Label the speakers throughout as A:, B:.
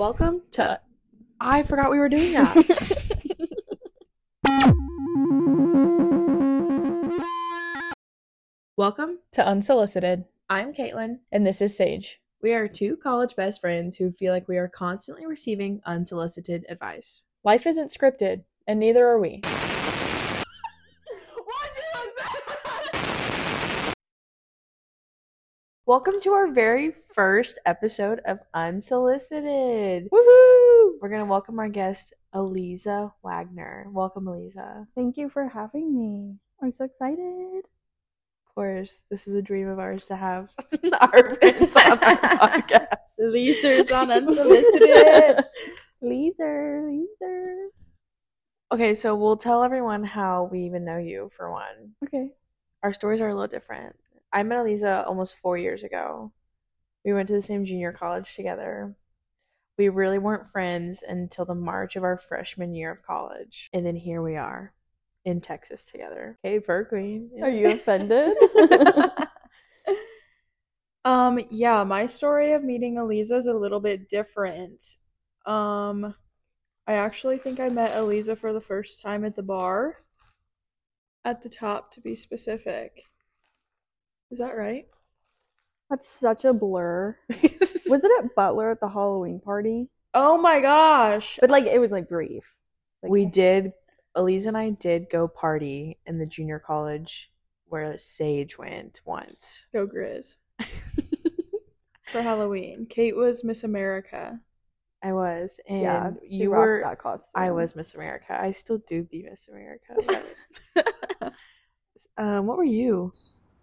A: Welcome to... I forgot we were doing that. Welcome
B: to Unsolicited.
A: I'm Caitlin.
B: And this is Sage.
A: We are two college best friends who feel like we are constantly receiving unsolicited advice.
B: Life isn't scripted, and neither are we.
A: Welcome to our very first episode of Unsolicited.
B: Woohoo!
A: We're going to welcome our guest, Eliza Wagner. Welcome, Eliza.
C: Thank you for having me. I'm so excited.
A: Of course, this is a dream of ours to have our friends on our podcast.
B: Leasers on Unsolicited.
C: Leaser.
A: Okay, so we'll tell everyone how we even know you, for one.
C: Okay.
A: Our stories are a little different. I met Eliza almost 4 years ago. We went to the same junior college together. We really weren't friends until the March of our freshman year of college. And then here we are in Texas together. Hey, Bird Queen.
C: Are you offended?
B: Yeah, my story of meeting Eliza is a little bit different. I actually think I met Eliza for the first time at the bar. At the top, to be specific. Is that right?
C: That's such a blur. Was it at Butler at the Halloween party?
B: Oh my gosh.
C: But it was brief.
A: We did, Eliza and I did go party in the junior college where Sage went once.
B: Go Grizz. For Halloween. Kate was Miss America.
A: I was, and
C: yeah,
A: you
C: rocked
A: were.
C: That costume.
A: I was Miss America. I still do be Miss America. What were you?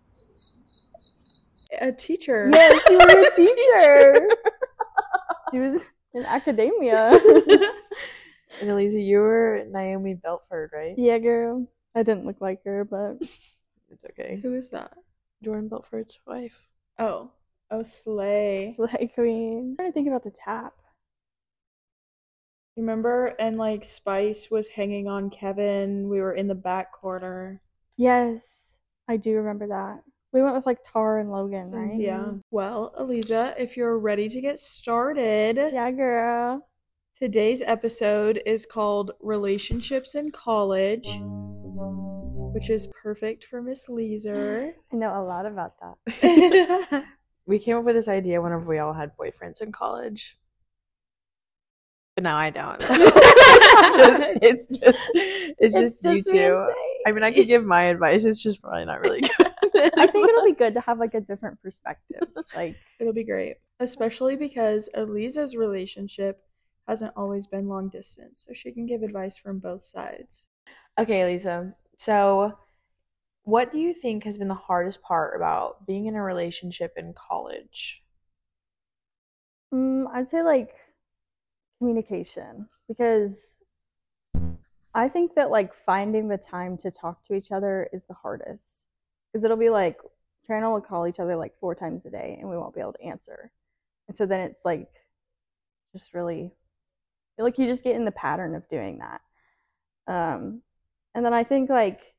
B: A teacher.
C: Yes, you were a teacher. She was in academia.
A: And Eliza, you were Naomi Belford, right?
C: Yeah, girl. I didn't look like her, but
A: It's okay.
B: Who is that?
A: Jordan Belford's wife.
B: Oh, slay.
C: like queen. I'm trying to think about the tap.
B: Remember? And Spice was hanging on Kevin. We were in the back corner.
C: Yes, I do remember that. We went with Tara and Logan, right?
B: Yeah. Well, Eliza, if you're ready to get started,
C: Yeah, girl.
B: today's episode is called Relationships in College, which is perfect for Miss Leaser.
C: I know a lot about that.
A: We came up with this idea whenever we all had boyfriends in college. But now I don't. It's just you two. I mean, I could give my advice. It's just probably not really good.
C: I think it'll be good to have a different perspective.
B: It'll be great. Especially because Eliza's relationship hasn't always been long distance. So she can give advice from both sides.
A: Okay, Eliza. So what do you think has been the hardest part about being in a relationship in college?
C: I'd say communication, because I think that finding the time to talk to each other is the hardest, because it'll be Trina will call each other 4 times a day and we won't be able to answer, and so then it's just really you just get in the pattern of doing that, and then I think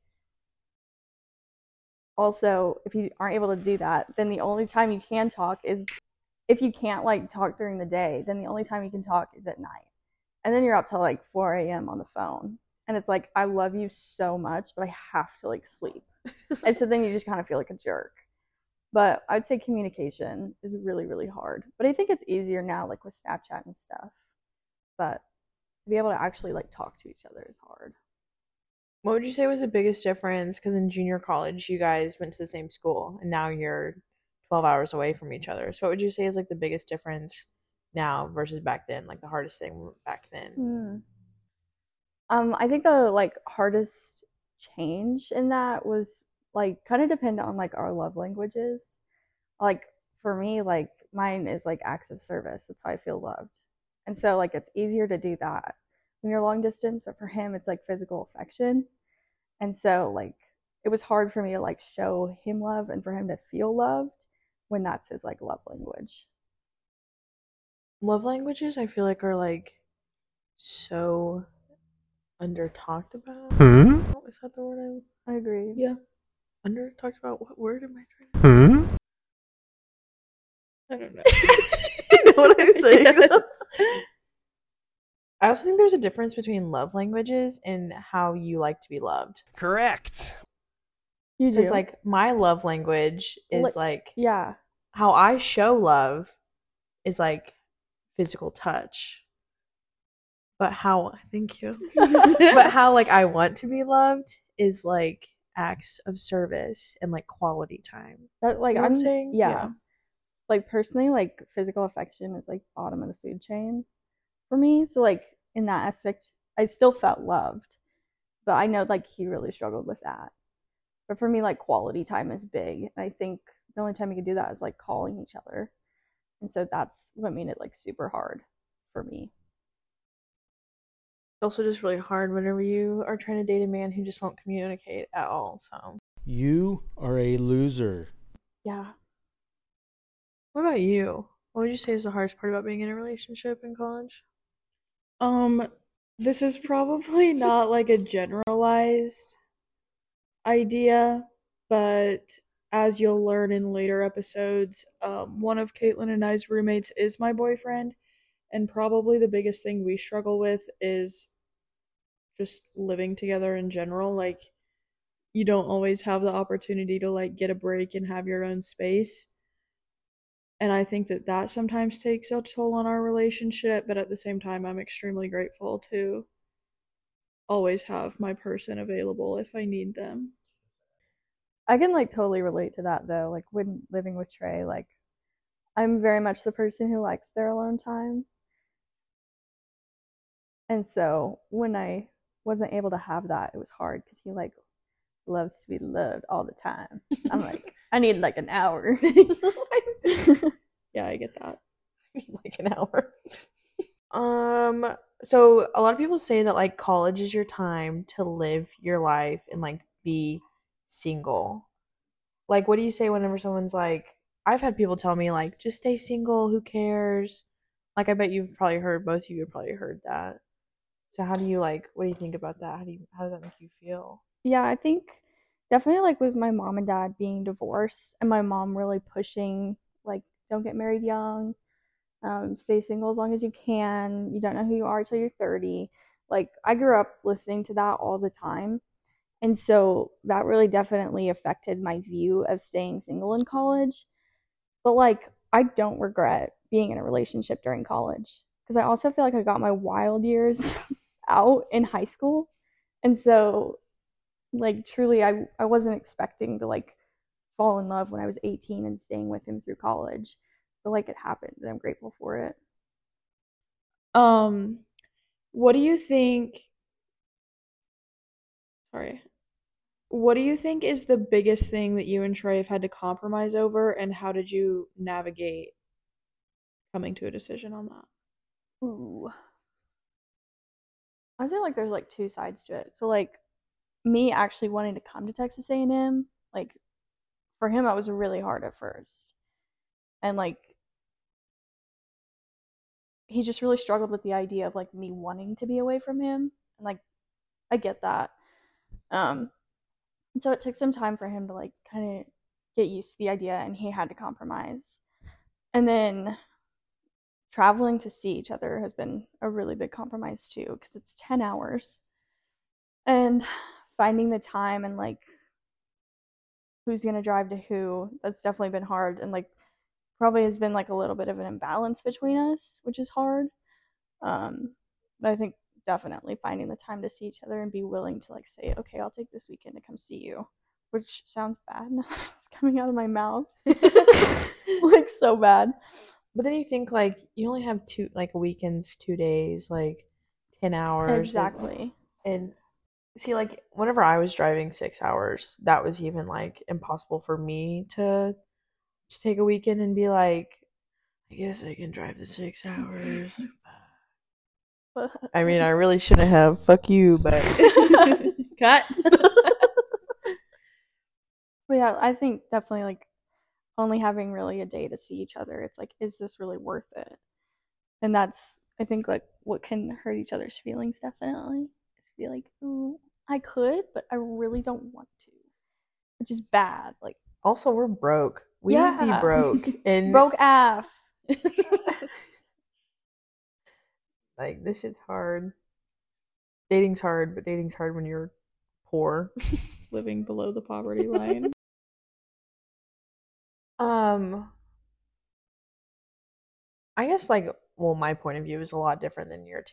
C: also if you aren't able to do that, then the only time you can talk is if you can't talk during the day, then the only time you can talk is at night. And then you're up till 4 a.m. on the phone. And it's I love you so much, but I have to sleep. And so then you just kind of feel like a jerk. But I'd say communication is really, really hard. But I think it's easier now, with Snapchat and stuff. But to be able to actually talk to each other is hard.
A: What would you say was the biggest difference? Because in junior college, you guys went to the same school, and now you're 12 hours away from each other. So what would you say is the biggest difference now versus back then? The hardest thing back then?
C: I think the hardest change in that was kind of dependent on our love languages. For me, mine is acts of service. That's how I feel loved. And so it's easier to do that when you're long distance, but for him it's physical affection. And so it was hard for me to show him love and for him to feel loved when that's his love language.
A: Love languages, I feel are so under talked about. Oh, is that the word?
C: I agree.
B: Yeah.
A: Under talked about? What word am I trying to? I don't know. You know what I'm saying? I also think there's a difference between love languages and how you like to be loved.
D: Correct.
C: You do.
A: Because, like, my love language is,
C: yeah.
A: how I show love is, like, physical touch. But thank you. But how, like, I want to be loved is, like, acts of service and, like, quality time.
C: That, like,
A: You know what I'm saying?
C: Yeah. Like, personally, like, physical affection is, like, bottom of the food chain for me. So, like, in that aspect, I still felt loved. But I know, like, he really struggled with that. But for me, like, quality time is big. And I think the only time you can do that is, like, calling each other. And so that's what made it, like, super hard for me.
A: It's also just really hard whenever you are trying to date a man who just won't communicate at all. So
D: You are a loser.
C: Yeah.
A: what about you? What would you say is the hardest part about being in a relationship in college?
B: This is probably not like a generalized idea, but as you'll learn in later episodes, one of Caitlin and I's roommates is my boyfriend, and probably the biggest thing we struggle with is just living together in general. Like, you don't always have the opportunity to like get a break and have your own space. And I think that sometimes takes a toll on our relationship, but at the same time, I'm extremely grateful to always have my person available if I need them.
C: I can, like, totally relate to that, though. Like, when living with Trey, like, I'm very much the person who likes their alone time. And so when I wasn't able to have that, it was hard because he, like, loves to be loved all the time. I'm like, I need, like, an hour.
B: Yeah, I get that.
A: Like an hour. So a lot of people say that like college is your time to live your life and like be single. Like, what do you say whenever someone's like, I've had people tell me like, just stay single, who cares? Like, I bet you've probably heard, both of you have probably heard that. So how do you like, what do you think about that? How does that make you feel?
C: Yeah, I think definitely, like, with my mom and dad being divorced and my mom really pushing, like, don't get married young, stay single as long as you can, you don't know who you are till you're 30. Like, I grew up listening to that all the time. And so that really definitely affected my view of staying single in college. But, like, I don't regret being in a relationship during college because I also feel like I got my wild years out in high school. And so, like, truly, I wasn't expecting to, like, fall in love when I was 18 and staying with him through college. But, like, it happened, and I'm grateful for it.
B: What do you think? Sorry. What do you think is the biggest thing that you and Trey have had to compromise over, and how did you navigate coming to a decision on that?
C: Ooh. I feel like there's, like, two sides to it. So, like, me actually wanting to come to Texas A&M, like, for him, that was really hard at first. And, like, he just really struggled with the idea of, like, me wanting to be away from him. And, like, I get that. And so it took some time for him to, like, kind of get used to the idea, and he had to compromise. And then traveling to see each other has been a really big compromise too, because it's 10 hours. And finding the time and, like, who's going to drive to who, that's definitely been hard. And, like, probably has been, like, a little bit of an imbalance between us, which is hard. But I think definitely finding the time to see each other and be willing to, like, say, okay, I'll take this weekend to come see you, which sounds bad now that it's coming out of my mouth. Like, so bad.
A: But then you think like you only have a weekends, 2 days, like 10 hours.
C: Exactly.
A: And see, like, whenever I was driving 6 hours, that was even like impossible for me to take a weekend and be like, I guess I can drive the 6 hours. I mean, I really shouldn't have. Fuck you, but
B: Cut.
C: But yeah, I think definitely, like, only having really a day to see each other, it's like, is this really worth it? And that's, I think, like, what can hurt each other's feelings definitely. Is be like, oh, I could, but I really don't want to, which is bad. Like,
A: also we're broke. We would be broke and
C: broke AF.
A: Like, this shit's hard. Dating's hard, but dating's hard when you're poor.
B: Living below the poverty line.
A: I guess, like, well, my point of view is a lot different than your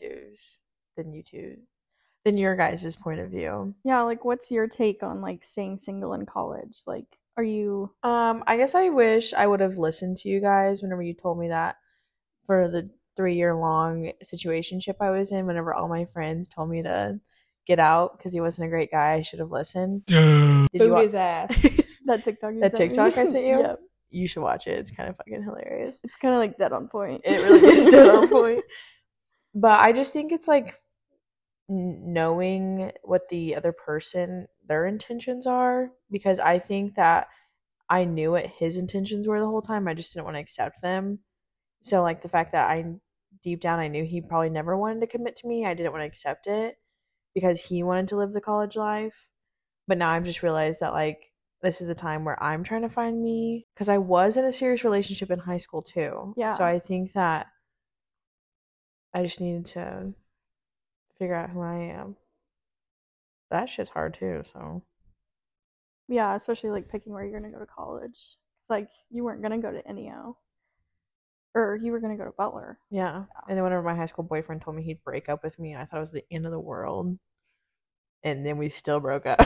A: guys' point of view.
C: Yeah, like what's your take on like staying single in college? Like, are you
A: I guess I wish I would have listened to you guys whenever you told me that for the 3-year long situationship I was in. Whenever all my friends told me to get out because he wasn't a great guy, I should have listened. Did you
B: Boot his ass.
C: that TikTok you
A: That
C: sent me?
A: TikTok I sent you?
C: Yeah.
A: You should watch it. It's kind of fucking hilarious.
C: It's kind of like dead on point.
A: It really is dead on point. But I just think it's like knowing what the other person, their intentions are, because I think that I knew what his intentions were the whole time. I just didn't want to accept them. So, like, the fact that deep down, I knew he probably never wanted to commit to me. I didn't want to accept it because he wanted to live the college life. But now I've just realized that, like, this is a time where I'm trying to find me, because I was in a serious relationship in high school too.
C: Yeah.
A: So I think that I just needed to figure out who I am. That shit's hard too, so.
C: Yeah, especially like picking where you're gonna go to college. It's like you weren't gonna go to NEO, or you were gonna go to Butler.
A: Yeah. And then whenever my high school boyfriend told me he'd break up with me, I thought it was the end of the world. And then we still broke up.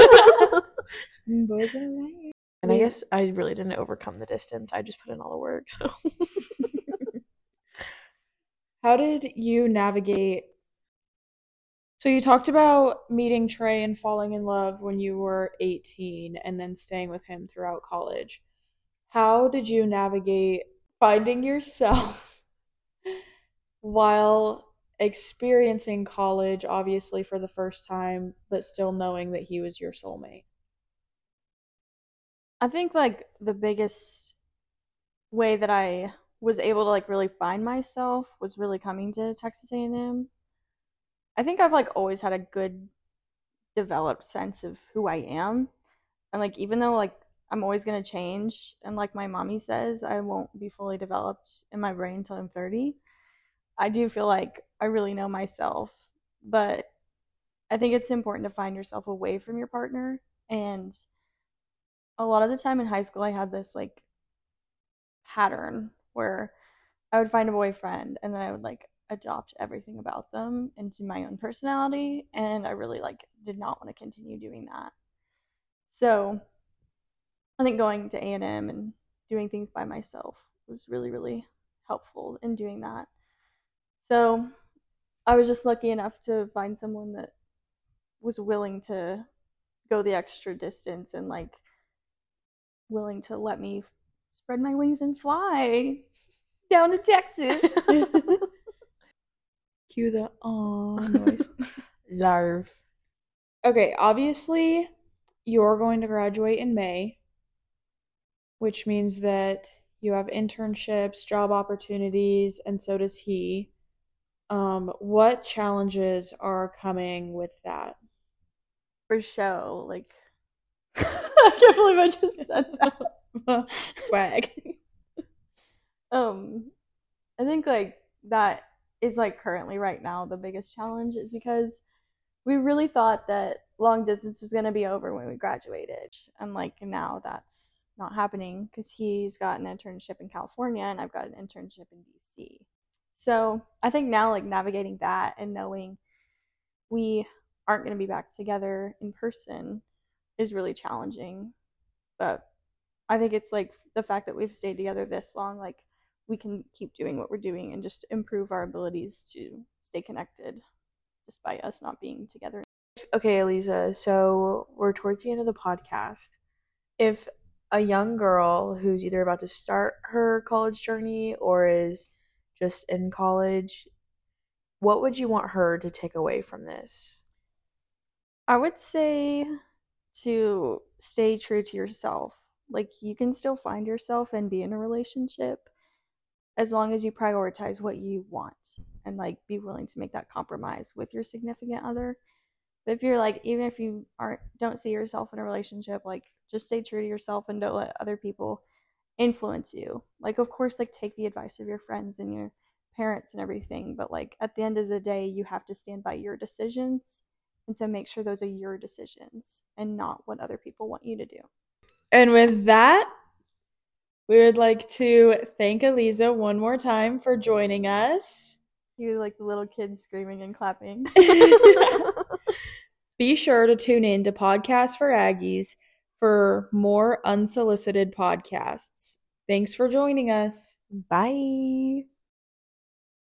B: Boys are right.
A: And I guess I really didn't overcome the distance. I just put in all the work, so.
B: How did you navigate? So you talked about meeting Trey and falling in love when you were 18 and then staying with him throughout college. How did you navigate finding yourself while experiencing college, obviously for the first time, but still knowing that he was your soulmate?
C: I think like the biggest way that I was able to like really find myself was really coming to Texas A&M. I think I've like always had a good developed sense of who I am. And like even though like I'm always going to change and like my mommy says I won't be fully developed in my brain until I'm 30, I do feel like I really know myself. But I think it's important to find yourself away from your partner. And a lot of the time in high school I had this like pattern where I would find a boyfriend and then I would like adopt everything about them into my own personality, and I really like did not want to continue doing that. So I think going to A&M and doing things by myself was really, really helpful in doing that. So I was just lucky enough to find someone that was willing to go the extra distance and like willing to let me spread my wings and fly down to Texas.
B: Cue the noise.
A: Larv.
B: Okay, obviously you're going to graduate in May, which means that you have internships, job opportunities, and so does he. What challenges are coming with that?
C: For show, like I can't believe I just said that.
B: Swag.
C: I think like that is like currently right now the biggest challenge is because we really thought that long distance was going to be over when we graduated, and like now that's not happening because he's got an internship in California and I've got an internship in DC. So I think now like navigating that and knowing we aren't going to be back together in person is really challenging. But I think it's like the fact that we've stayed together this long, like we can keep doing what we're doing and just improve our abilities to stay connected despite us not being together.
A: Okay, Eliza, so we're towards the end of the podcast. If a young girl who's either about to start her college journey or is just in college, what would you want her to take away from this?
C: I would say to stay true to yourself. Like you can still find yourself and be in a relationship as long as you prioritize what you want and like be willing to make that compromise with your significant other. But if you're like, even if you don't see yourself in a relationship, like just stay true to yourself and don't let other people influence you. Like of course like take the advice of your friends and your parents and everything, but like at the end of the day, you have to stand by your decisions. And so make sure those are your decisions and not what other people want you to do.
B: And with that, we would like to thank Aliza one more time for joining us.
C: You like the little kids screaming and clapping.
B: Be sure to tune in to Podcasts for Aggies for more unsolicited podcasts. Thanks for joining us.
A: Bye.